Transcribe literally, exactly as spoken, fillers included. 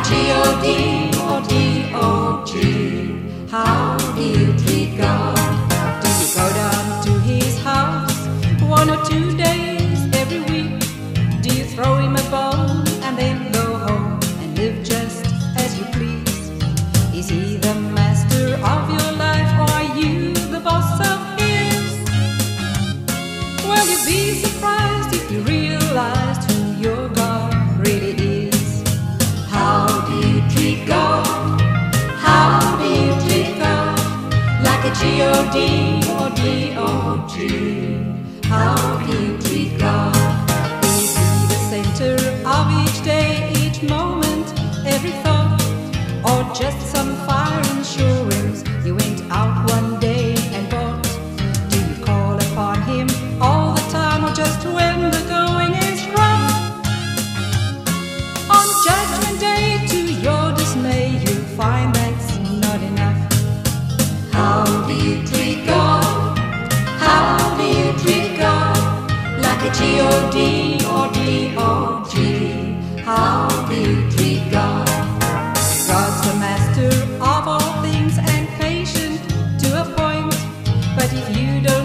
G O D or D O G. How do you treat God? Do you go down to his house one or two days every week? Do you throw him a bone and then go home and live just as you please? Is he the master of your life or are you the boss of his? Well, you'd be surprised if you realized who your God really is. How do you treat God? How do you treat God? Like a G O D or D O G. How do you treat God? Is he the center of each day, each moment, every thought? Or just some fire insurance you went out one day and bought? Do you call upon him all the time or just when the going is rough? On Judgment Day, to your dismay, you'll find that's not enough. How do you treat God? How do you treat God? Like a G O D or D O G. How do you treat God? God's the master of all things and patient to a point. But if you don't